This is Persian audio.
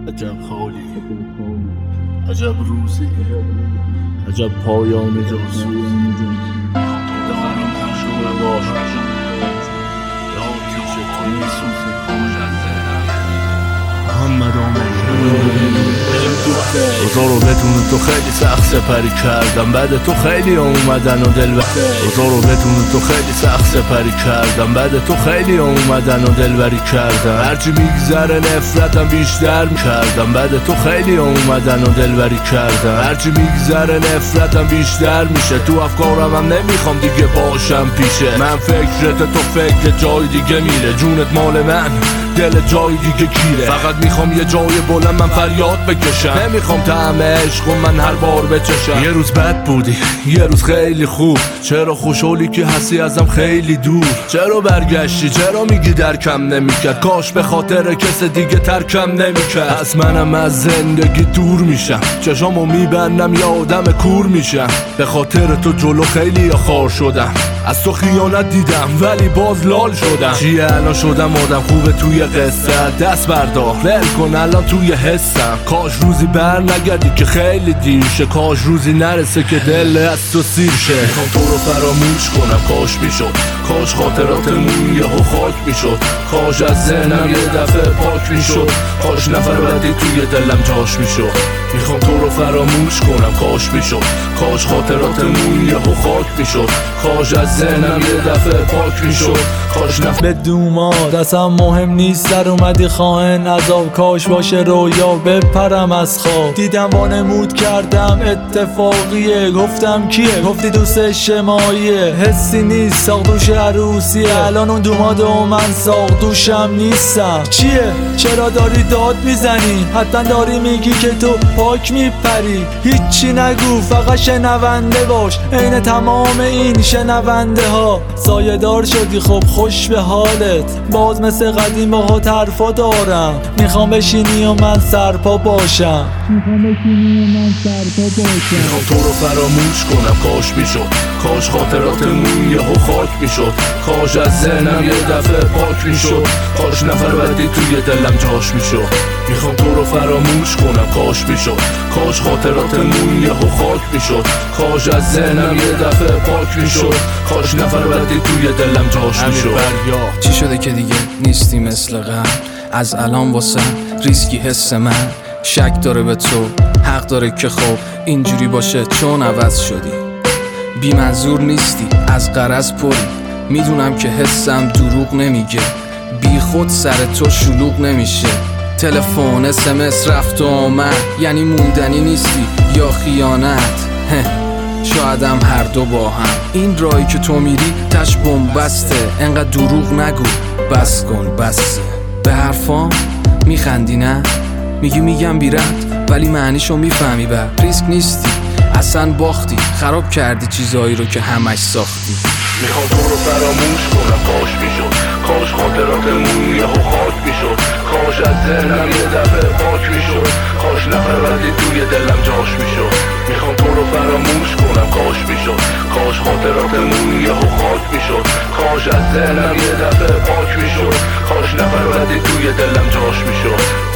عجب حالی، عجب روزی، عجب پایان جاسوزی. دارم پشم باش یا تیش تو میسوزه محمد روزا رو بدون تو خیلی سخت سپری کردم، بعد تو خیلی اومدن و روزا رو بدون تو خیلی سخت سپری کردم، بعد تو خیلی اومدن و دلبری کردم. هرچی میگذره نفرتم بیشتر میکردم، بعد تو خیلی اومدن و دلبری کردم. هرچی میگذره نفرتم بیشتر میشه، تو افکارم هم نمیخوام دیگه باشم پیشه. من فکرت تو فکر جای دیگه میره، جونت مال من دل جای دیگه کیره. فقط میخوام یه جای بلند من فریاد بکشم، نمیخوام طعم عشق من هر بار بچشم. یه روز بد بودی یه روز خیلی خوب، چرا خوشحالی که هستی ازم خیلی دور؟ چرا برگشتی؟ چرا میگی درکم نمیکرد؟ کاش به خاطر کس دیگه ترکم نمیکرد. از منم از زندگی دور میشم، چشامو میبندم یا آدم کور میشم. به خاطر تو جلو خیلی خار شدم، از تو خیانت دیدم ولی باز لال شدم. چیه الان شدم آدم خوبه توی قصه، دست بردار ول کن الان توی حسم. کاش روزی بر نگردی که خیلی دیر شه، کاش روزی نرسه که دل از تو سیر شه. میخوام تو رو فراموش کنم، کاش میشد، کاش خاطراتمون یهو خاک میشد، کاش از ذهنم یه دفعه پاک میشد، کاش نفر بعدی توی دلم جاش میشد. میخوام تو رو فراموش کنم، کاش میشد، کاش خاطراتمون یهو خاک میشد، کاش از ذهنم یه دفعه پاک میشد، کاش نفر بدوما دستم مهم نیست، در اومدی خواهن عذاب، کاش باشه رویا بپرم از خواب. دیدم وانمود کردم اتفاقیه، گفتم کیه؟ گفتی دوست شماییه. حسی نیست ساقدوش عروسیه، الان اون دوماده و من ساقدوشم نیستم. چیه؟ چرا داری داد میزنی؟ حتما داری میگی که تو پاک میپری. هیچی نگو فقط شنونده باش، عین تمام این شنونده ها. سایه دار شدی خب خوش به حالت، باز مثل قدیم با حرفا دارم. میخوام بشینی و من سرپا باشم، میخوام تو رو فراموش کنم، کاش میشد، کاش خاطراتمون یهو خاک میشد، کاش از ذهنم یه دفعه پاک میشد، کاش نفر بعدی توی دلم جاش میشد. میخوام تو رو فراموش کنم، کاش میشد، کاش خاطراتمون یهو خاک میشد، کاش از ذهنم یه دفعه پاک میشد، کاش نفر بعدی توی دلم جاش میشد. چی شده که دیگه نیستی مثل قبل؟ از الان واسه ریسکی حس من، شک داره به تو، حق داره که خب اینجوری باشه چون عوض شدی. بی منظور نیستی از غرض پری، میدونم که حسم دروغ نمیگه، بی خود سر تو شلوغ نمیشه. تلفن SMS رفت و آمد، یعنی موندنی نیستی یا خیانت؟ شایدم هر دو با هم. این راهی که تو میری تش بنبسته، انقدر دروغ نگو، بس کن بسه. به حرفام میخندی نه؟ میگم بیرد ولی معنیشو میفهمی، بر ریسک نیستی اصلا باختی، خراب کردی چیزایی رو که همش ساختی. میخوام تو رو فراموش کنم، کاش میشد، کاش خاطراتمون یهو خاک میشد، کاش از ذهنم یه دفعه پاک میشد، کاش نفر بعدی توی دلم جاش میشد. میخوام تو رو فراموش کنم، کاش میشد، کاش خاطراتمون یهو خاک میشد، کاش از ذهنم یه دفعه پاک میشد، کاش نفر بعدی توی دلم جاش میشد.